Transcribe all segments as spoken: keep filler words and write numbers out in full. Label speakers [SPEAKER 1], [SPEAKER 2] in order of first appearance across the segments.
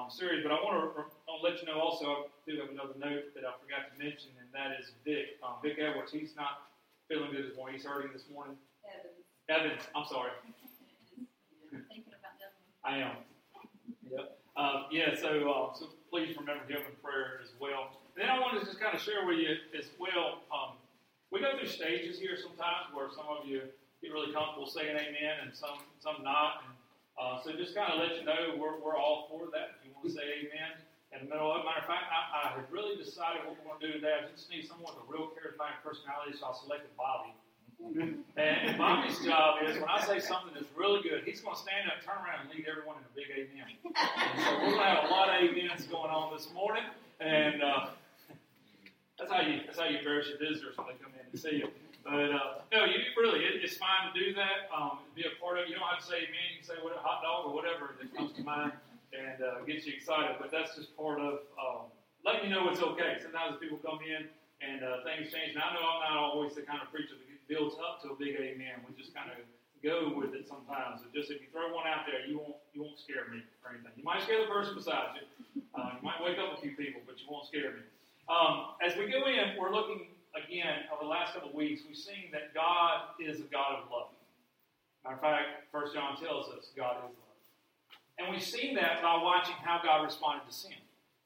[SPEAKER 1] um, series. But I want to I'll let you know also, I do have another note that I forgot to mention, and that is Vic. Um, Vic Edwards, he's not feeling good this morning. He's hurting this morning.
[SPEAKER 2] Evans.
[SPEAKER 1] Evans, I'm sorry.
[SPEAKER 2] Thinking about that one.
[SPEAKER 1] I am. Yep. Uh, yeah, so, uh, so please remember him in prayer as well. And then I want to just kind of share with you as well. Um, we go through stages here sometimes where some of you get really comfortable saying amen and some some not. And uh, so just kind of let you know we're, we're all for that. If you want to say amen in the middle of it. Matter of fact, I, I have really decided what we're going to do today. I just need someone with a real charismatic personality, so I selected Bobby. And, and Bobby's job is when I say something that's really good, he's going to stand up, turn around, and lead everyone in a big amen. And so we're going to have a lot of amens going on this morning. And uh, that's how you that's how you embarrass your visitors when they come in and see you. But uh, no, you really, it, it's fine to do that. Um, be a part of it. You don't have to say amen. You can say what, a hot dog or whatever that comes to mind and uh, gets you excited. But that's just part of um, letting you know it's okay. Sometimes people come in and uh, things change. And I know I'm not always the kind of preacher that builds up to a big amen. We just kind of go with it sometimes. It just if you throw one out there, you won't you won't scare me or anything. You might scare the person beside you. Uh, you might wake up a few people, but you won't scare me. Um, as we go in, we're looking. Again, over the last couple of weeks, we've seen that God is a God of love. Matter of fact, First John tells us God is love. And we've seen that by watching how God responded to sin.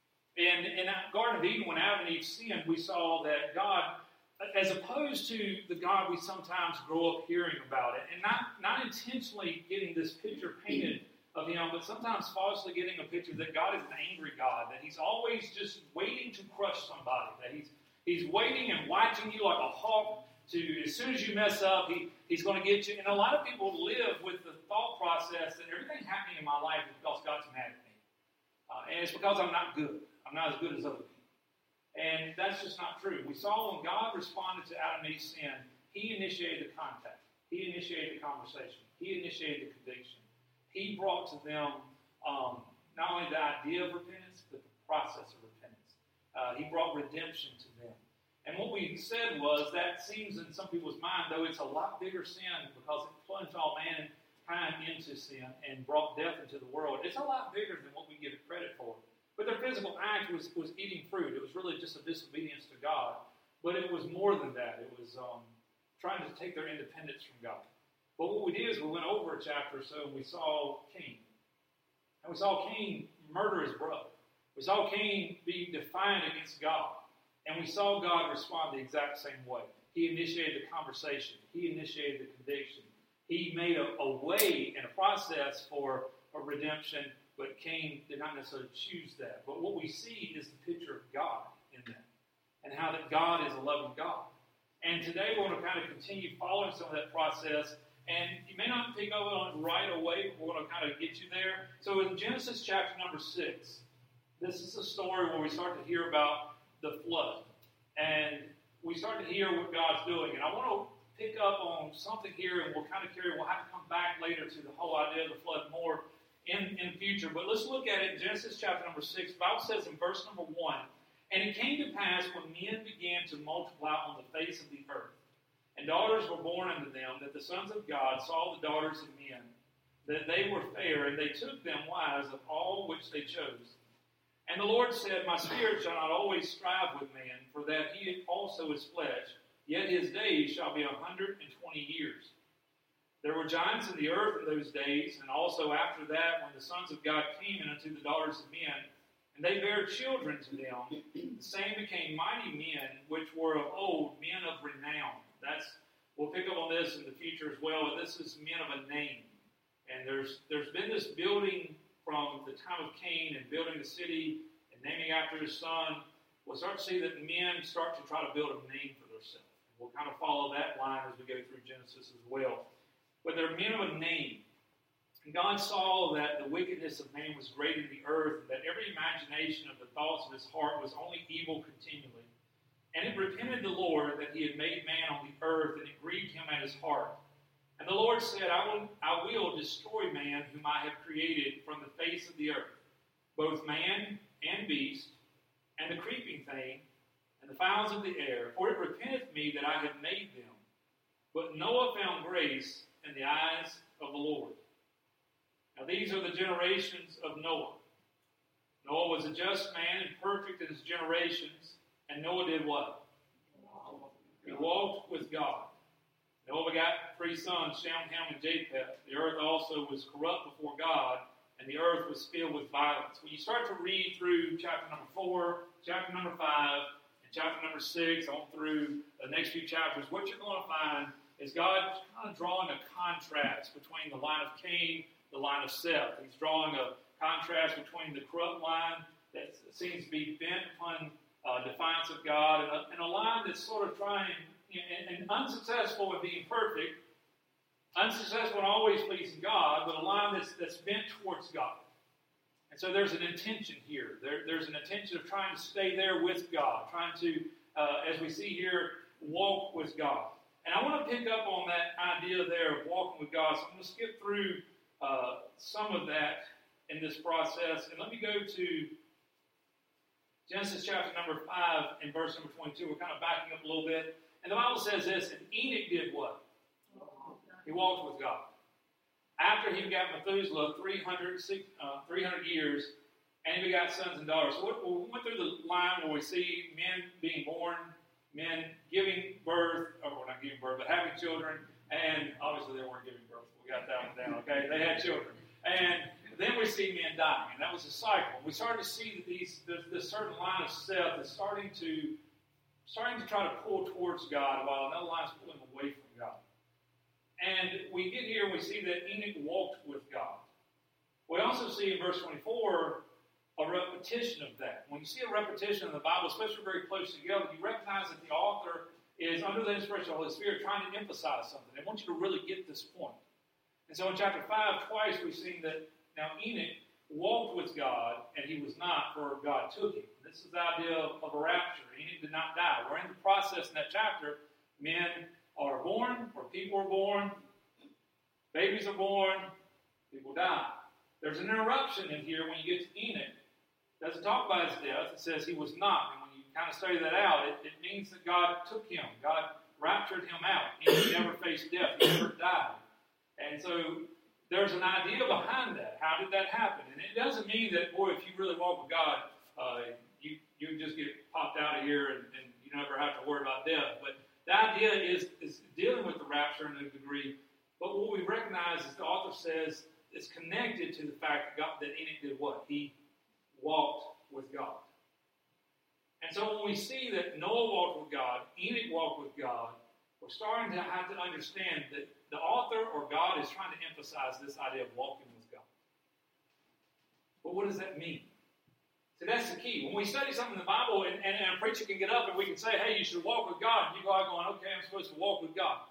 [SPEAKER 1] And in the Garden of Eden, when Adam and Eve sinned, we saw that God, as opposed to the God we sometimes grow up hearing about it, and not, not intentionally getting this picture painted of Him, but sometimes falsely getting a picture that God is an angry God, that He's always just waiting to crush somebody, that He's He's waiting and watching you like a hawk to, as soon as you mess up, he, he's going to get you. And a lot of people live with the thought process that everything happening in my life is because God's mad at me. Uh, and it's because I'm not good. I'm not as good as other people. And that's just not true. We saw when God responded to Adam and Eve's sin, He initiated the contact. He initiated the conversation. He initiated the conviction. He brought to them um, not only the idea of repentance, but the process of repentance. Uh, he brought redemption to them. And what we said was that seems in some people's mind, though it's a lot bigger sin because it plunged all mankind into sin and brought death into the world. It's a lot bigger than what we give it credit for. But their physical act was, was eating fruit. It was really just a disobedience to God. But it was more than that. It was um, trying to take their independence from God. But what we did is we went over a chapter or so and we saw Cain. And we saw Cain murder his brother. We saw Cain be defiant against God. And we saw God respond the exact same way. He initiated the conversation. He initiated the conviction. He made a, a way and a process for a redemption, but Cain did not necessarily choose that. But what we see is the picture of God in that, and how that God is a loving God. And today we're going to kind of continue following some of that process. And you may not pick up on it right away, but we're going to kind of get you there. So in Genesis chapter number six, this is a story where we start to hear about the flood. And we start to hear what God's doing. And I want to pick up on something here, and we'll kind of carry, we'll have to come back later to the whole idea of the flood more in, in the future. But let's look at it in Genesis chapter number six. The Bible says in verse number one, "And it came to pass when men began to multiply on the face of the earth, and daughters were born unto them, that the sons of God saw the daughters of men, that they were fair, and they took them wives of all which they chose. And the Lord said, My spirit shall not always strive with man, for that he also is flesh, yet his days shall be a hundred and twenty years. There were giants in the earth in those days, and also after that, when the sons of God came in unto the daughters of men, and they bare children to them, the same became mighty men, which were of old, men of renown." That's, we'll pick up on this in the future as well, but this is men of a name. And there's there's been this building from the time of Cain and building the city and naming after his son. We'll start to see that men start to try to build a name for themselves. We'll kind of follow that line as we go through Genesis as well. But they're men of a name. And God saw that the wickedness of man was great in the earth, and that every imagination of the thoughts of his heart was only evil continually. And it repented the Lord that he had made man on the earth, and it grieved him at his heart. And the Lord said, I will, I will destroy man whom I have created from the face of the earth, both man and beast, and the creeping thing, and the fowls of the air. For it repenteth me that I have made them. But Noah found grace in the eyes of the Lord. Now these are the generations of Noah. Noah was a just man and perfect in his generations. And Noah did what? He walked with God. Noah begot three sons, Shem, Ham, and Japheth. The earth also was corrupt before God, and the earth was filled with violence. When you start to read through chapter number four, chapter number five, and chapter number six, on through the next few chapters, what you're going to find is God kind of drawing a contrast between the line of Cain, the line of Seth. He's drawing a contrast between the corrupt line that seems to be bent upon uh, defiance of God, and a, and a line that's sort of trying, you know, and, and unsuccessful in being perfect, unsuccessful in always pleasing God, but a line that's, that's bent towards God. And so there's an intention here. There, there's an intention of trying to stay there with God, trying to, uh, as we see here, walk with God. And I want to pick up on that idea there of walking with God. So I'm going to skip through uh, some of that in this process. And let me go to Genesis chapter number five and verse number twenty-two. We're kind of backing up a little bit. And the Bible says this, and Enoch did what? He walked with God. After he begat Methuselah three hundred, uh, three hundred years, and he begat sons and daughters. So we went through the line where we see men being born, men giving birth, or well, not giving birth, but having children, and obviously they weren't giving birth. We got that one down, okay? They had children. And then we see men dying, and that was a cycle. We started to see that these there's this certain line of Seth is starting to starting to try to pull towards God, while another line is pulling away from God. And we get here and we see that Enoch walked with God. We also see in verse twenty-four a repetition of that. When you see a repetition in the Bible, especially very close together, you recognize that the author is, under the inspiration of the Holy Spirit, trying to emphasize something. They want you to really get this point. And so in chapter five, twice we've seen that now Enoch walked with God, and he was not, for God took him. This is the idea of, of a rapture. Enoch did not die. We're in the process in that chapter. Men are born, or people are born, babies are born, people die. There's an interruption in here when you get to Enoch. It doesn't talk about his death. It says he was not. And when you kind of study that out, it, it means that God took him. God raptured him out. Enoch never faced death. He never died. And so there's an idea behind that. How did that happen? And it doesn't mean that, boy, if you really walk with God, uh, you, you just get popped out of here and, and you never have to worry about death. But the idea is, is dealing with the rapture in a degree. But what we recognize is the author says it's connected to the fact that, God, that Enoch did what? He walked with God. And so when we see that Noah walked with God, Enoch walked with God, we're starting to have to understand that the author or God is trying to emphasize this idea of walking with God. But what does that mean? So that's the key. When we study something in the Bible, and, and, and a preacher can get up and we can say, hey, you should walk with God. And you go out going, okay, I'm supposed to walk with God.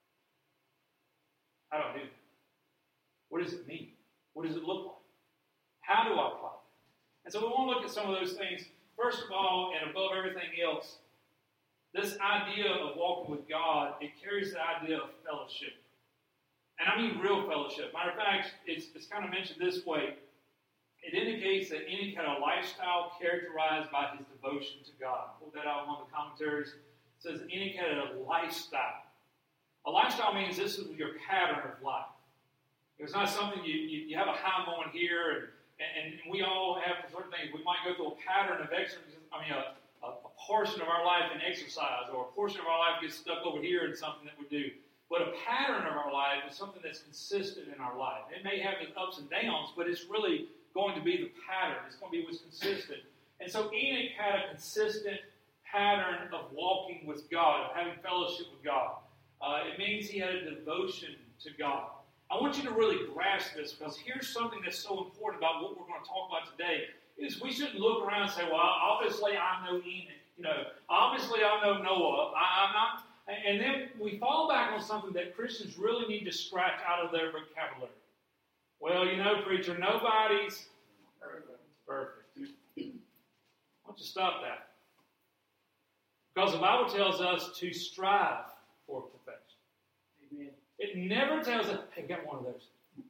[SPEAKER 1] How do I do that? What does it mean? What does it look like? How do I apply it? And so we want to look at some of those things. First of all, and above everything else, this idea of walking with God, it carries the idea of fellowship. And I mean real fellowship. Matter of fact, it's, it's kind of mentioned this way. It indicates that Enoch had a lifestyle characterized by his devotion to God. I pulled that out in one of the commentaries. It says Enoch had a lifestyle. A lifestyle means this is your pattern of life. It's not something you, you, you have a high moment here, and, and, and we all have certain things. We might go through a pattern of exercise. I mean, a, a, a portion of our life in exercise, or a portion of our life gets stuck over here in something that we do. But a pattern of our life is something that's consistent in our life. It may have its ups and downs, but it's really going to be the pattern. It's going to be what's consistent. And so Enoch had a consistent pattern of walking with God, of having fellowship with God. Uh, it means he had a devotion to God. I want you to really grasp this, because here's something that's so important about what we're going to talk about today, is we shouldn't look around and say, well, obviously I know Enoch. You know, obviously I know Noah. I, I'm not. And then we fall back on something that Christians really need to scratch out of their vocabulary. Well, you know, preacher, nobody's perfect. Why don't you stop that? Because the Bible tells us to strive for perfection. Amen. It never tells us, hey, got one of those.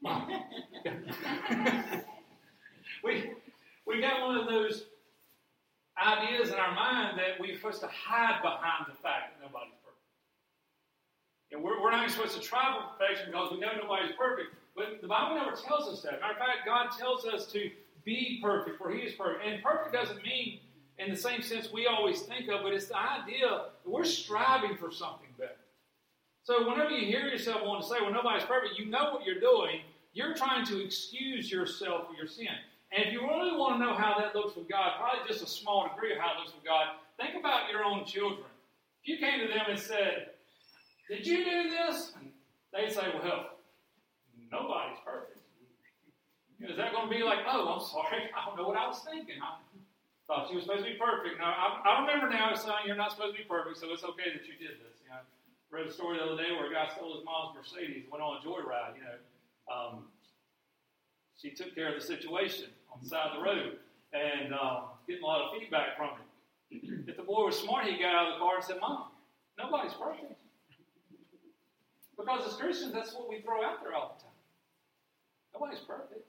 [SPEAKER 1] we, we got one of those ideas in our mind that we're supposed to hide behind the fact that nobody's perfect. And we're, we're not even supposed to try for perfection because we know nobody's perfect. But the Bible never tells us that. Matter of fact, God tells us to be perfect, for He is perfect. And perfect doesn't mean in the same sense we always think of, but it's the idea that we're striving for something better. So whenever you hear yourself want to say, well, nobody's perfect, you know what you're doing. You're trying to excuse yourself for your sin. And if you really want to know how that looks with God, probably just a small degree of how it looks with God, think about your own children. If you came to them and said, did you do this? And they'd say, well, nobody's perfect. Is that going to be like, oh, I'm sorry, I don't know what I was thinking. I thought you were supposed to be perfect. Now, I, I remember now, son, you're not supposed to be perfect, so it's okay that you did this. You know, I read a story the other day where a guy stole his mom's Mercedes, went on a joyride, you know. Um, she took care of the situation on the side of the road and um, getting a lot of feedback from him. If the boy was smart, he got out of the car and said, Mom, nobody's perfect. Because as Christians, that's what we throw out there all the time. Nobody's perfect.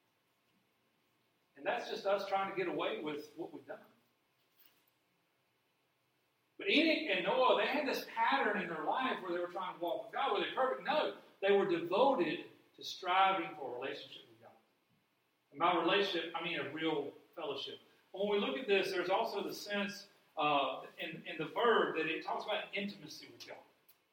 [SPEAKER 1] And that's just us trying to get away with what we've done. But Enoch and Noah, they had this pattern in their life where they were trying to walk with God. Were they perfect? No. They were devoted to striving for a relationship with God. And by relationship, I mean a real fellowship. When we look at this, there's also the sense uh, in, in the verb that it talks about intimacy with God.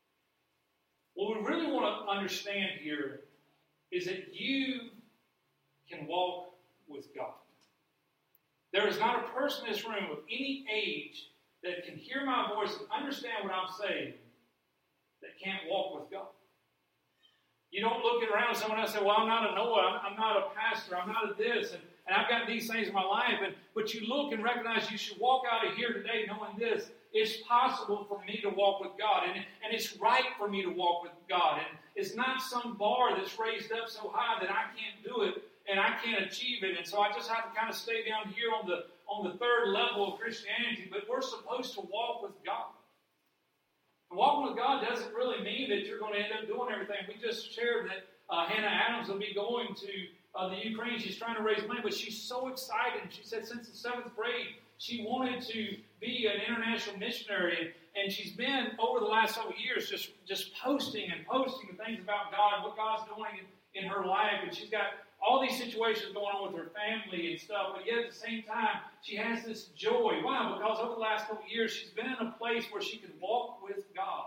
[SPEAKER 1] What we really want to understand here is that you can walk with God. There is not a person in this room of any age that can hear my voice and understand what I'm saying that can't walk with God. You don't look around and someone else and say, well, I'm not a Noah, I'm, I'm not a pastor, I'm not a this, and, and I've got these things in my life. And but you look and recognize you should walk out of here today knowing this. It's possible for me to walk with God, and, and it's right for me to walk with God. And it's not some bar that's raised up so high that I can't do it and I can't achieve it. And so I just have to kind of stay down here on the on the third level of Christianity. But we're supposed to walk with God. And walking with God doesn't really mean that you're going to end up doing everything. We just shared that uh, Hannah Adams will be going to uh, the Ukraine. She's trying to raise money, but she's so excited. She said since the seventh grade, she wanted to be an international missionary. And she's been, over the last several years, just, just posting and posting the things about God, what God's doing in, in her life. And she's got all these situations going on with her family and stuff, but yet at the same time, she has this joy. Why? Because over the last couple of years, she's been in a place where she can walk with God.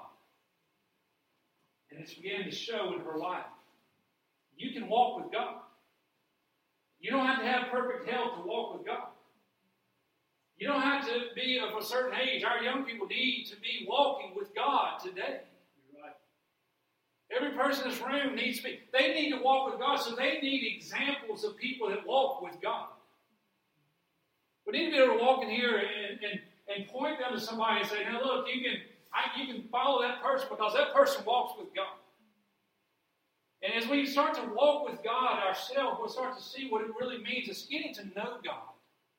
[SPEAKER 1] And it's beginning to show in her life. You can walk with God. You don't have to have perfect health to walk with God. You don't have to be of a certain age. Our young people need to be walking with God today. Every person in this room needs to be, they need to walk with God, so they need examples of people that walk with God. We need to be able to walk in here and, and, and point them to somebody and say, now look, you can, I, you can follow that person because that person walks with God. And as we start to walk with God ourselves, we'll start to see what it really means. It's getting to know God.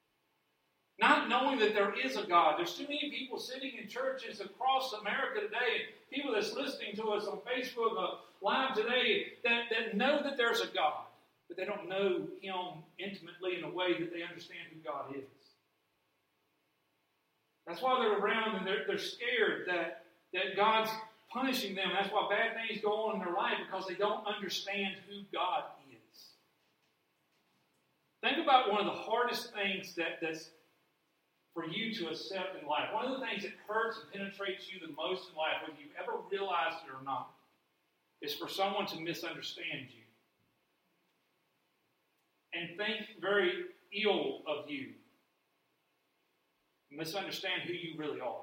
[SPEAKER 1] Not knowing that there is a God. There's too many people sitting in churches across America today, and people that's listening to us on Facebook uh, Live today, that, that know that there's a God, but they don't know Him intimately in a way that they understand who God is. That's why they're around and they're, they're scared that, that God's punishing them. That's why bad things go on in their life, because they don't understand who God is. Think about one of the hardest things that, that's for you to accept in life. One of the things that hurts and penetrates you the most in life, whether you ever realize it or not, is for someone to misunderstand you and think very ill of you, misunderstand who you really are.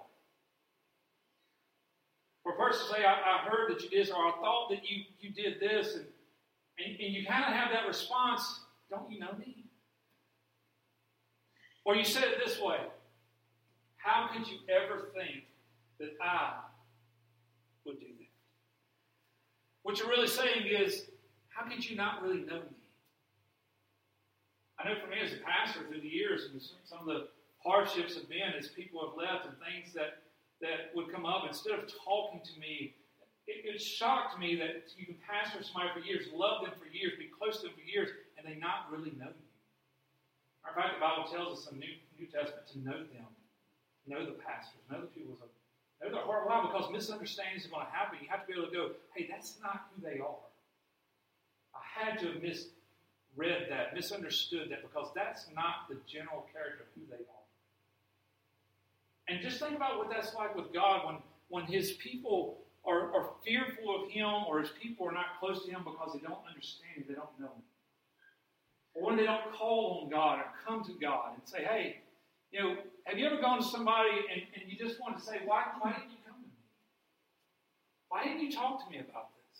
[SPEAKER 1] For a person to say, I, I heard that you did this, or I thought that you, you did this, and, and, and you kind of have that response, don't you know me? Or you said it this way, how could you ever think that I would do that? What you're really saying is, how could you not really know me? I know for me as a pastor through the years, and some of the hardships have been as people have left and things that, that would come up, instead of talking to me, it, it shocked me that you can pastor somebody for years, love them for years, be close to them for years, and they not really know you. In fact, the Bible tells us in the New, New Testament to know them. Know the pastors, know the people, know their heart. Why? Because misunderstandings are going to happen. You have to be able to go, hey, that's not who they are. I had to have misread read that, misunderstood that, because that's not the general character of who they are. And just think about what that's like with God when, when his people are, are fearful of him, or his people are not close to him because they don't understand him, they don't know him. Or when they don't call on God or come to God and say, hey, you know, have you ever gone to somebody and, and you just want to say, why, why didn't you come to me? Why didn't you talk to me about this?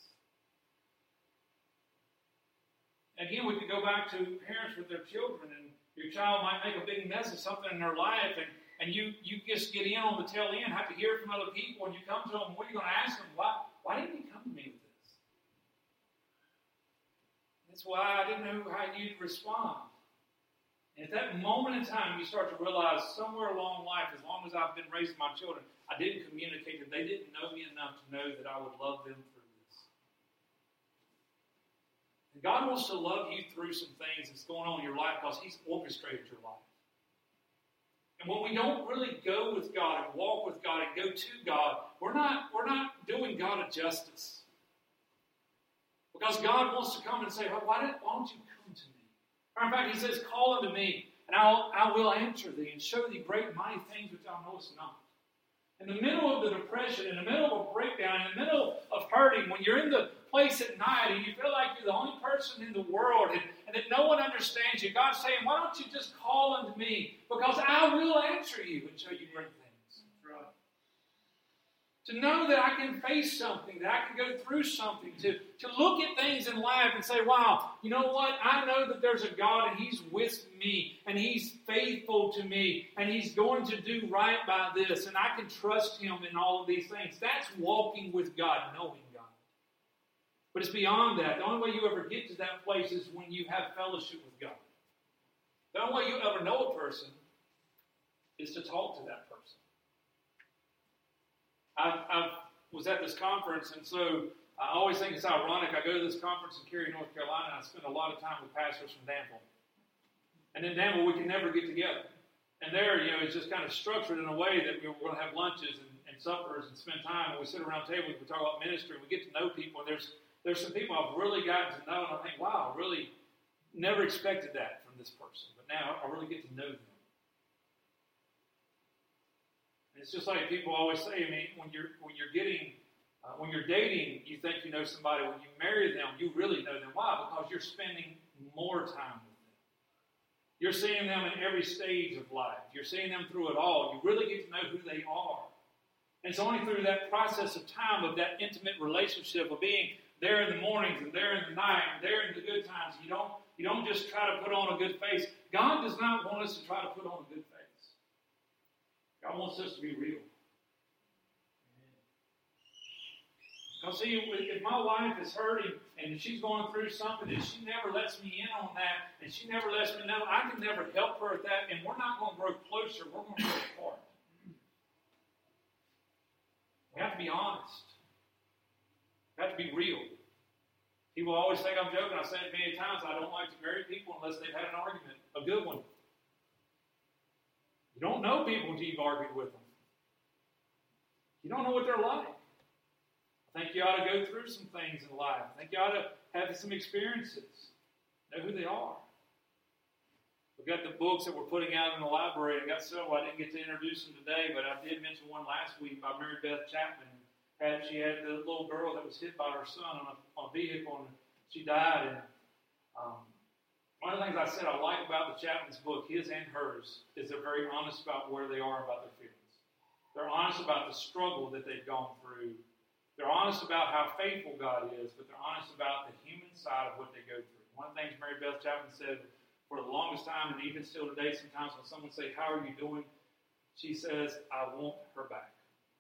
[SPEAKER 1] Again, we could go back to parents with their children, and your child might make a big mess of something in their life, and, and you, you just get in on the tail end, have to hear from other people, and you come to them, what are you going to ask them? Why, why didn't you come to me with this? That's why I didn't know how you'd respond. And at that moment in time, you start to realize somewhere along life, as long as I've been raising my children, I didn't communicate that they didn't know me enough to know that I would love them through this. And God wants to love you through some things that's going on in your life because he's orchestrated your life. And when we don't really go with God and walk with God and go to God, we're not, we're not doing God a justice. Because God wants to come and say, well, why, did, why don't you come to me? Or in fact, he says, call unto me, and I'll, I will answer thee and show thee great and mighty things which thou knowest not. In the middle of the depression, in the middle of a breakdown, in the middle of hurting, when you're in the place at night and you feel like you're the only person in the world and, and that no one understands you, God's saying, why don't you just call unto me? Because I will answer you and show you great things. Right. To know that I can face something, that I can go through something, to, to look at things in life and say, wow, you know what? I know that there's a God and he's with me and he's faithful to me and he's going to do right by this and I can trust him in all of these things. That's walking with God, knowing God. But it's beyond that. The only way you ever get to that place is when you have fellowship with God. The only way you ever know a person is to talk to that person. I, I was at this conference, and so I always think it's ironic. I go to this conference in Cary, North Carolina, and I spend a lot of time with pastors from Danville. And in Danville, we can never get together. And there, you know, it's just kind of structured in a way that we we're going to have lunches and, and suppers and spend time, and we sit around tables, we talk about ministry, and we get to know people, and there's there's some people I've really gotten to know, and I think, wow, I really never expected that from this person. But now I really get to know them. It's just like people always say, I mean, when you're when you're getting, uh, when you're dating, you think you know somebody. When you marry them, you really know them. Why? Because you're spending more time with them. You're seeing them in every stage of life. You're seeing them through it all. You really get to know who they are. And it's only through that process of time, of that intimate relationship, of being there in the mornings and there in the night and there in the good times. You don't you don't just try to put on a good face. God does not want us to try to put on a good face. God wants us to be real. Because see, if my wife is hurting and she's going through something and she never lets me in on that and she never lets me know, I can never help her at that, and we're not going to grow closer, we're going to grow apart. We have to be honest. We have to be real. People always think I'm joking. I've said it many times, I don't like to marry people unless they've had an argument, a good one. You don't know people until you've argued with them. You don't know what they're like. I think you ought to go through some things in life. I think you ought to have some experiences. Know who they are. We've got the books that we're putting out in the library. I got several. I didn't get to introduce them today, but I did mention one last week by Mary Beth Chapman. Had, she had the little girl that was hit by her son on a, on a vehicle, and she died. And um, one of the things I said I like about the Chapman's book, his and hers, is they're very honest about where they are about their feelings. They're honest about the struggle that they've gone through. They're honest about how faithful God is, but they're honest about the human side of what they go through. One of the things Mary Beth Chapman said for the longest time, and even still today, sometimes when someone says, how are you doing? She says, I want her back.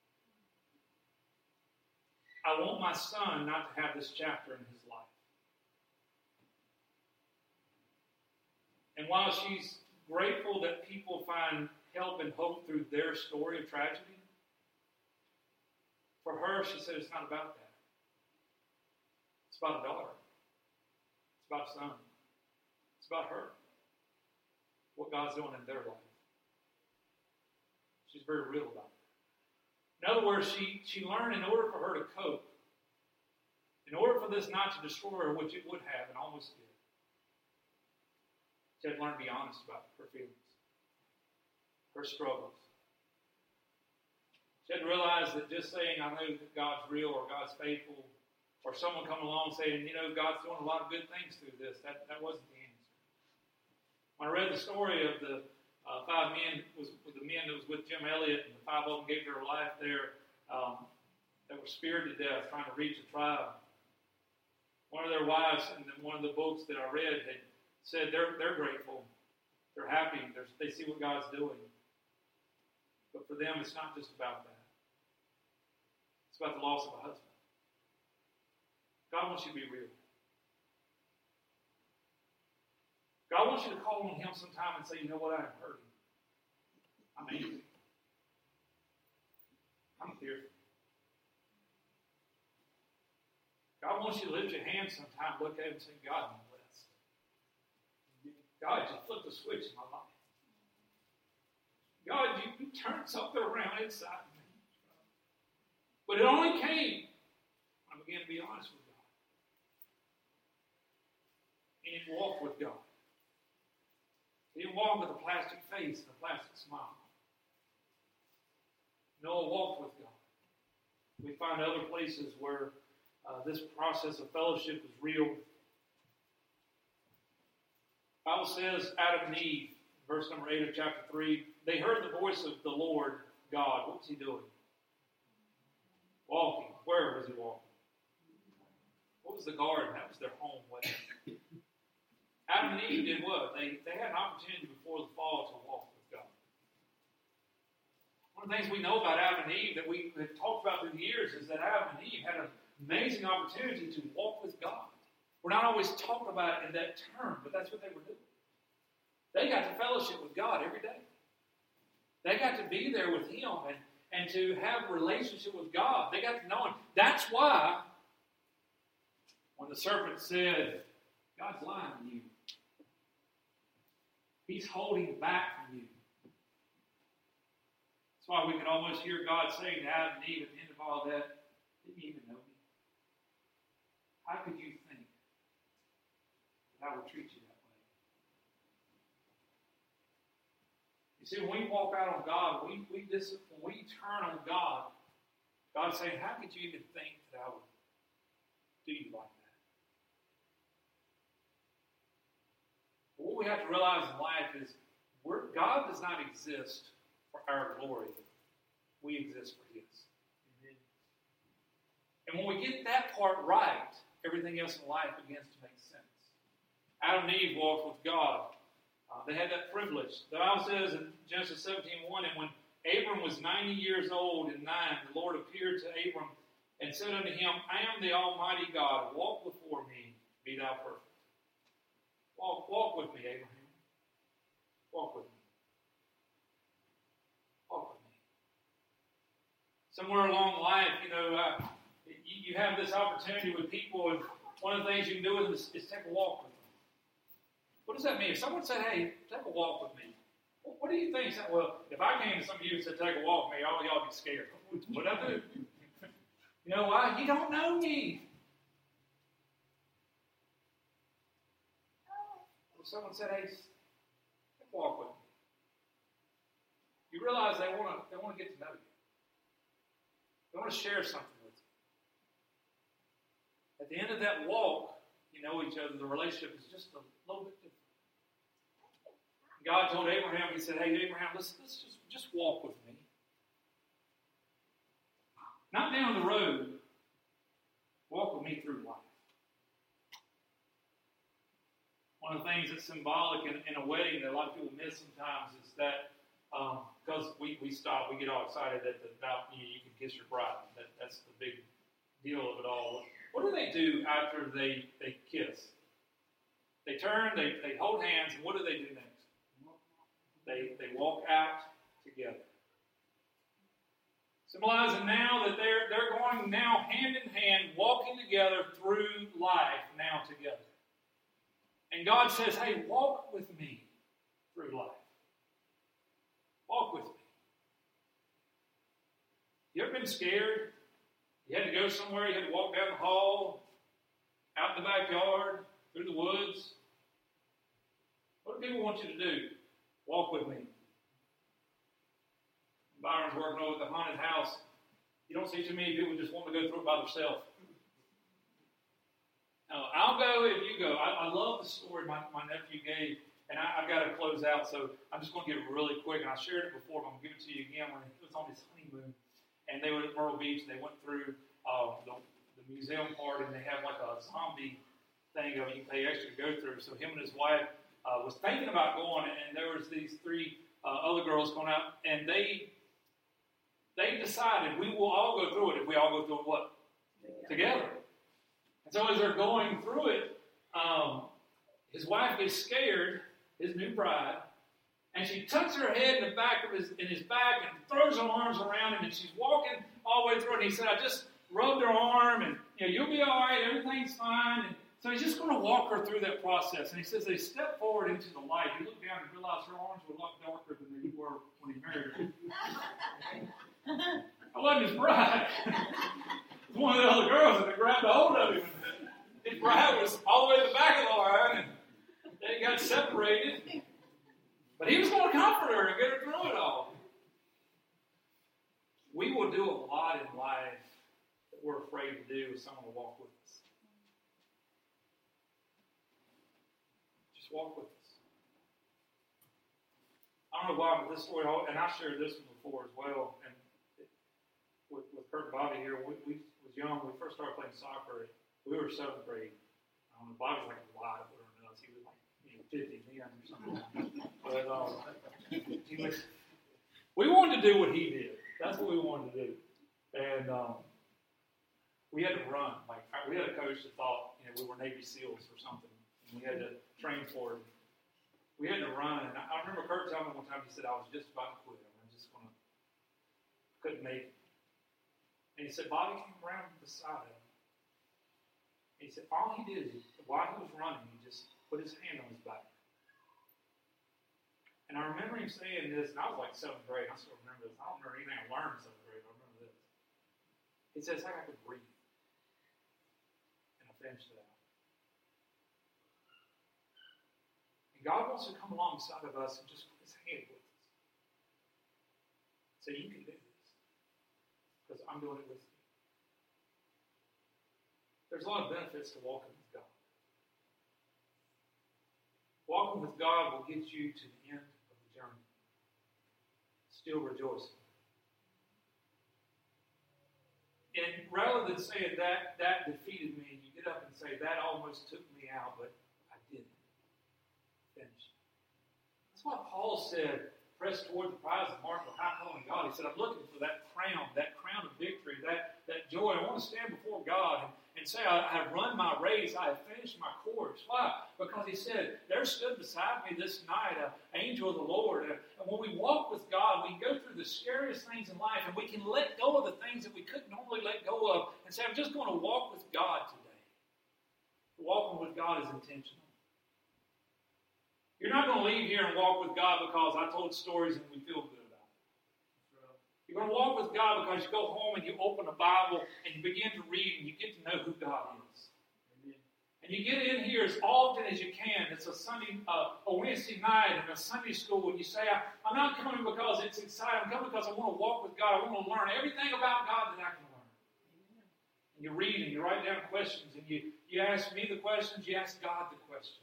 [SPEAKER 1] I want my son not to have this chapter in his life. And while she's grateful that people find help and hope through their story of tragedy, for her, she said, it's not about that. It's about a daughter. It's about a son. It's about her. What God's doing in their life. She's very real about it. In other words, she, she learned in order for her to cope, in order for this not to destroy her, which it would have and almost did, She had to learn to be honest about her feelings, her struggles. She had to realize that just saying, I know that God's real or God's faithful, or someone coming along saying, you know, God's doing a lot of good things through this, that, that wasn't the answer. When I read the story of the uh, five men, was with the men that was with Jim Elliott, and the five of them gave their life there, um, that were speared to death trying to reach the tribe. One of their wives in one of the books that I read had said they're, they're grateful, they're happy, they're, they see what God's doing. But for them, it's not just about that. It's about the loss of a husband. God wants you to be real. God wants you to call on Him sometime and say, you know what, I am hurting. I'm angry. I'm fearful. God wants you to lift your hands sometime, look at Him and say, God, I'm blessed. God, you flipped the switch in my life. God, you, you turned something around inside me. But it only came when I began to be honest with God. He didn't walk with God. He didn't walk with a plastic face and a plastic smile. Noah walked with God. We find other places where uh, this process of fellowship is real. The Bible says Adam and Eve, verse number eight of chapter three, they heard the voice of the Lord God. What was He doing? Walking. Where was He walking? What was the garden? That was their home. Adam and Eve did what? They, they had an opportunity before the fall to walk with God. One of the things we know about Adam and Eve that we have talked about through the years is that Adam and Eve had an amazing opportunity to walk with God. We're not always talking about it in that term, but that's what they were doing. They got to fellowship with God every day. They got to be there with Him and, and to have a relationship with God. They got to know Him. That's why when the serpent said, God's lying to you. He's holding back from you. That's why we could almost hear God saying to Adam and Eve at the end of all that, didn't you even know me? How could you think that I would treat you that way? You see, when we walk out on God, we, we dis- when we turn on God, God's saying, how could you even think that I would do you like that? But what we have to realize in life is we're, God does not exist for our glory. We exist for His. Amen. And when we get that part right, everything else in life begins to make sense. Adam and Eve walked with God. Uh, they had that privilege. The Bible says in Genesis seventeen one, and when Abram was ninety years old and nine, the Lord appeared to Abram and said unto him, I am the Almighty God. Walk before me, be thou perfect. Walk, walk with me, Abraham. Walk with me. Walk with me. Somewhere along life, you know, uh, you, you have this opportunity with people, and one of the things you can do with them is, is take a walk with them. What does that mean? If someone said, hey, take a walk with me, what, what do you think? Well, if I came to some of you and said, take a walk with me, all y'all would be scared. What'd I do? You know why? You don't know me. If someone said, hey, take a walk with me, you realize they want to they want to get to know you. They want to share something with you. At the end of that walk, you know each other. The relationship is just a little bit different. God told Abraham, He said, hey, Abraham, let's, let's just, just walk with me. Not down the road. Walk with me through life. One of the things that's symbolic in, in a wedding that a lot of people miss sometimes is that um, because we, we stop, we get all excited that the, about you, you can kiss your bride. That, that's the big deal of it all. What do they do after they, they kiss? They turn, they, they hold hands, and what do they do next? They, they walk out together. Symbolizing now that they're, they're going now hand in hand, walking together through life now together. And God says, hey, walk with me through life. Walk with me. You ever been scared? You had to go somewhere, you had to walk down the hall, out in the backyard, through the woods. What What do people want you to do? Walk with me. Byron's working over at the haunted house. You don't see too many people just want to go through it by themselves. No, I'll go if you go. I, I love the story my, my nephew gave, and I, I've got to close out, so I'm just going to get it really quick. And I shared it before, but I'm going to give it to you again. When it was on his honeymoon, and they were at Myrtle Beach, and they went through uh, the, the museum part, and they have like a zombie thing of you can pay extra to go through. So him and his wife uh, was thinking about going, and there was these three uh, other girls going out, and they they decided we will all go through it if we all go through it what? Together. And so as they're going through it, um, his wife gets scared, his new bride, and she tucks her head in the back of his in his back and throws her arms around him, and she's walking all the way through it. And he said, I just rubbed her arm, and you know, you'll be all right, everything's fine. And so he's just going to walk her through that process. And he says they stepped forward into the light. He looked down and realized her arms were a lot darker than they were when he married her. I wasn't his bride. It was one of the other girls that grabbed a hold of him. His bride was all the way to the back of the line, and they got separated. But he was going to comfort her and get her through it all. We will do a lot in life that we're afraid to do with someone to walk with us. Just walk with us. I don't know why, but this story, and I shared this one before as well, and it, with, with Kurt and Bobby here, we, we was young. When we first started playing soccer, we were seventh grade. Um, Bobby was like a lot older than us. He was like you know, fifty then or something. But um, he was, we wanted to do what he did. That's what we wanted to do. And um, we had to run. Like we had a coach that thought you know we were Navy SEALs or something, and we had to train for it. We had to run, and I remember Kurt telling me one time, he said, I was just about to quit. I was just going to, couldn't make it. And he said, Bobby came around beside him. He said, all he did is, while he was running, he just put his hand on his back. And I remember him saying this, and I was like seventh grade. I still remember this. I don't remember anything I learned in seventh grade, but I remember this. He says, it's like I could breathe. And I finished it out. God wants to come alongside of us and just put his hand with us. So you can do this. Because I'm doing it with you. There's a lot of benefits to walking with God. Walking with God will get you to the end of the journey. Still rejoicing. And rather than saying that, that defeated me, you get up and say, that almost took me out, but I didn't. Finished. That's why Paul said, press toward the prize of mark of high calling in God. He said, I'm looking for that crown, that crown of victory, that, that joy. I want to stand before God and, and say, I, I have run my race, I have finished my course. Why? Because he said, there stood beside me this night an angel of the Lord. And when we walk with God, we can go through the scariest things in life, and we can let go of the things that we couldn't normally let go of and say, I'm just going to walk with God today. Walking with God is intentional. You're not going to leave here and walk with God because I told stories and we feel good about it. You're going to walk with God because you go home and you open a Bible and you begin to read and you get to know who God is. Amen. And you get in here as often as you can. It's a Sunday, uh, a Wednesday night and a Sunday school, and you say, I'm not coming because it's exciting. I'm coming because I want to walk with God. I want to learn everything about God that I can learn. Amen. And you read and you write down questions and you, you ask me the questions, you ask God the questions.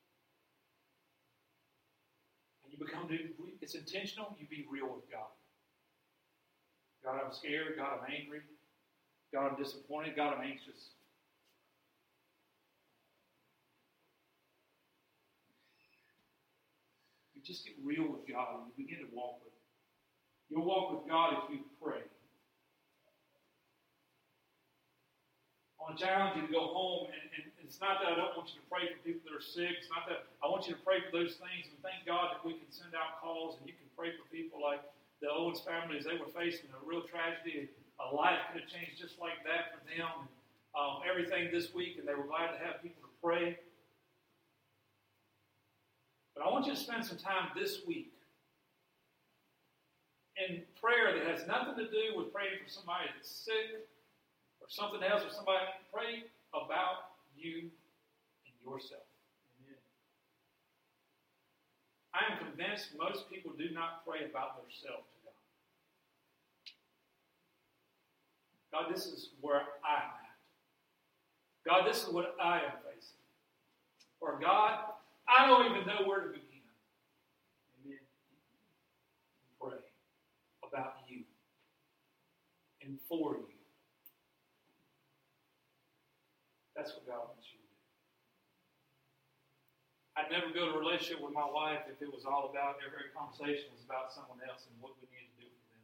[SPEAKER 1] You become, it's intentional, you be real with God. God, I'm scared. God, I'm angry. God, I'm disappointed. God, I'm anxious. You just get real with God and you begin to walk with Him. You'll walk with God if you pray. I want to challenge you to go home, and, and it's not that I don't want you to pray for people that are sick. It's not that I want you to pray for those things, and thank God that we can send out calls, and you can pray for people like the Owens family as they were facing a real tragedy. A life could have changed just like that for them. Um, everything this week, and they were glad to have people to pray. But I want you to spend some time this week in prayer that has nothing to do with praying for somebody that's sick, or something else, or somebody. Pray about you and yourself. Amen. I am convinced most people do not pray about themselves to God. God, this is where I'm at. God, this is what I am facing. Or God, I don't even know where to begin. Amen. Pray about you and for you. That's what God wants you to do. I'd never build a relationship with my wife if it was all about, every conversation was about someone else and what we need to do for them.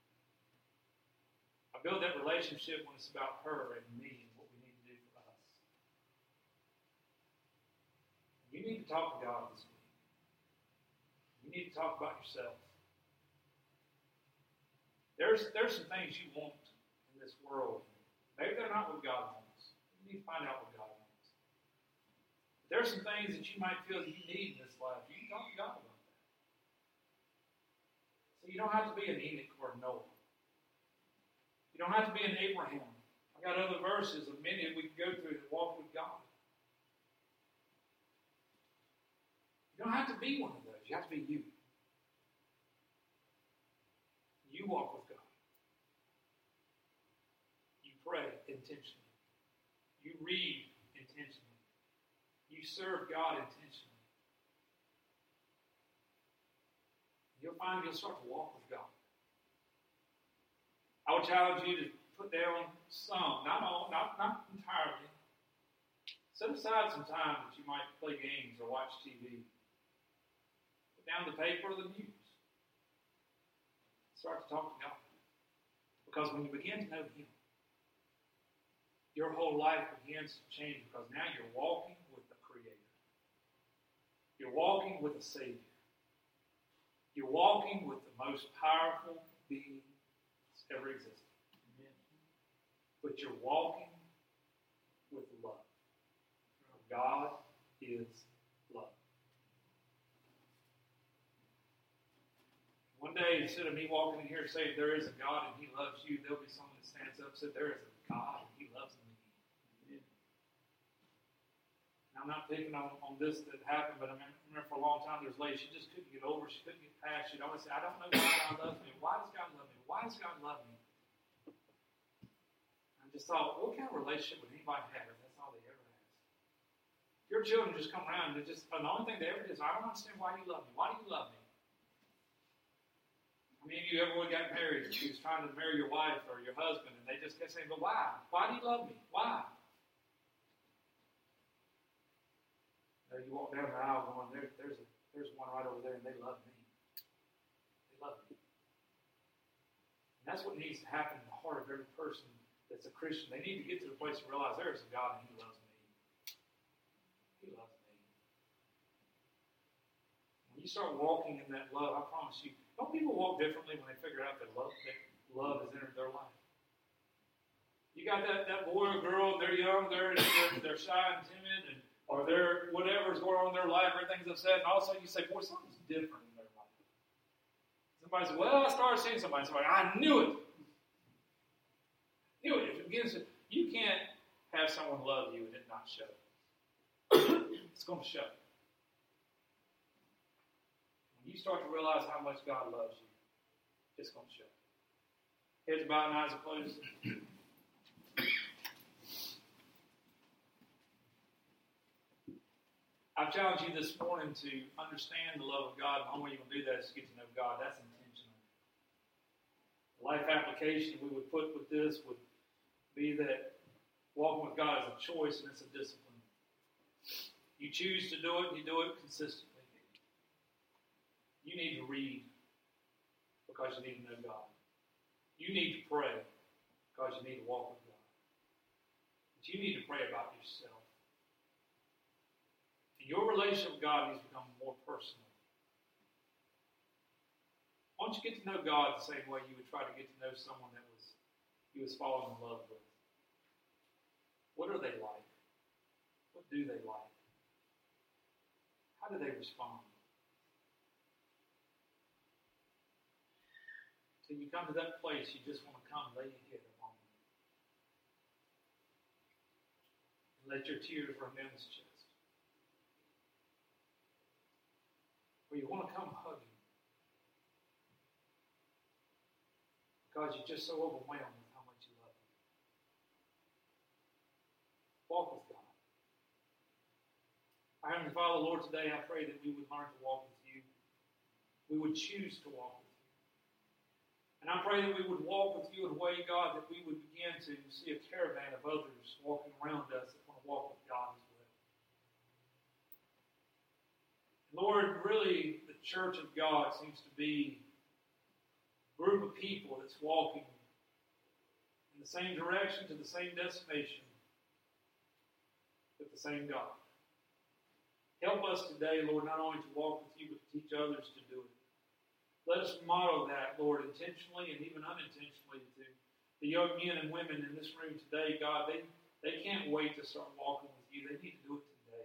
[SPEAKER 1] I build that relationship when it's about her and me and what we need to do for us. You need to talk to God this week. You need to talk about yourself. There's, there's some things you want in this world. Maybe they're not what God wants. You need to find out what God wants. There are some things that you might feel that you need in this life. You can talk to God about that. So you don't have to be an Enoch or a Noah. You don't have to be an Abraham. I've got other verses of many that we can go through that walk with God. You don't have to be one of those. You have to be you. You walk with God. You pray intentionally. You read intentionally. You serve God intentionally. You'll find you'll start to walk with God. I would challenge you to put down some, not all, not, not entirely. Set aside some time that you might play games or watch T V. Put down the paper or the news. Start to talk to God. Because when you begin to know Him, your whole life begins to change because now you're walking with the Creator. You're walking with a Savior. You're walking with the most powerful being that's ever existed. Amen. But you're walking with love. God is love. One day, instead of me walking in here saying there is a God and He loves you, there'll be someone that stands up and says there is a God and He loves me. I'm not picking on, on this that happened, but I remember for a long time there was a lady, she just couldn't get over, she couldn't get past, she'd always say, I don't know why God loves me. Why does God love me? Why does God love me? I just thought, what kind of relationship would anybody have if that's all they ever ask? Your children just come around and just, and the only thing they ever do is, I don't understand why you love me. Why do you love me? I mean, you ever got married and you was trying to marry your wife or your husband and they just kept saying, but why? Why do you love me? Why? You walk down the aisle going, there, there's, a, there's one right over there, and they love me. They love me. And that's what needs to happen in the heart of every person that's a Christian. They need to get to the place to realize there is a God and He loves me. He loves me. When you start walking in that love, I promise you, don't people walk differently when they figure out that love, that love has entered their life? You got that, that boy or girl, they're young, they're, they're, they're shy and timid, and or they're, whatever's going on in their life, everything's upset, and all of a sudden you say, boy, something's different in their life. Somebody says, well, I started seeing somebody. Somebody, I knew it. Knew it. If it begins to, you can't have someone love you and it not show. It's going to show. When you start to realize how much God loves you, it's going to show. Heads bowed and eyes are closed. I've challenged you this morning to understand the love of God. And the only way you can do that is to get to know God. That's intentional. The life application we would put with this would be that walking with God is a choice and it's a discipline. You choose to do it and you do it consistently. You need to read because you need to know God. You need to pray because you need to walk with God. But you need to pray about yourself. Your relationship with God needs to become more personal. Why don't you get to know God the same way you would try to get to know someone that was you was falling in love with? What are they like? What do they like? How do they respond? Till you come to that place, you just want to come lay your head upon them. And let your tears run down his chest. where you want to come hug Him because you're just so overwhelmed with how much you love Him. Walk with God. Our Heavenly Father, Lord, today I pray that we would learn to walk with You. We would choose to walk with You. And I pray that we would walk with You in a way, God, that we would begin to see a caravan of others walking around us that want to walk with God as well. Lord, really, the church of God seems to be a group of people that's walking in the same direction to the same destination with the same God. Help us today, Lord, not only to walk with You, but to teach others to do it. Let us model that, Lord, intentionally and even unintentionally to the young men and women in this room today. God, they, they can't wait to start walking with You. They need to do it today.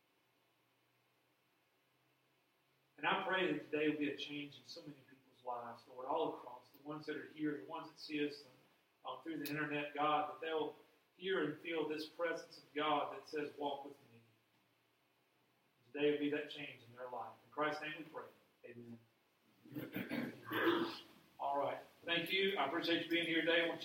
[SPEAKER 1] And I pray that today will be a change in so many people's lives, Lord, all across. The ones that are here, the ones that see us um, through the internet, God, that they'll hear and feel this presence of God that says, walk with me. Today will be that change in their life. In Christ's name we pray. Amen. All right. Thank you. I appreciate you being here today. I want you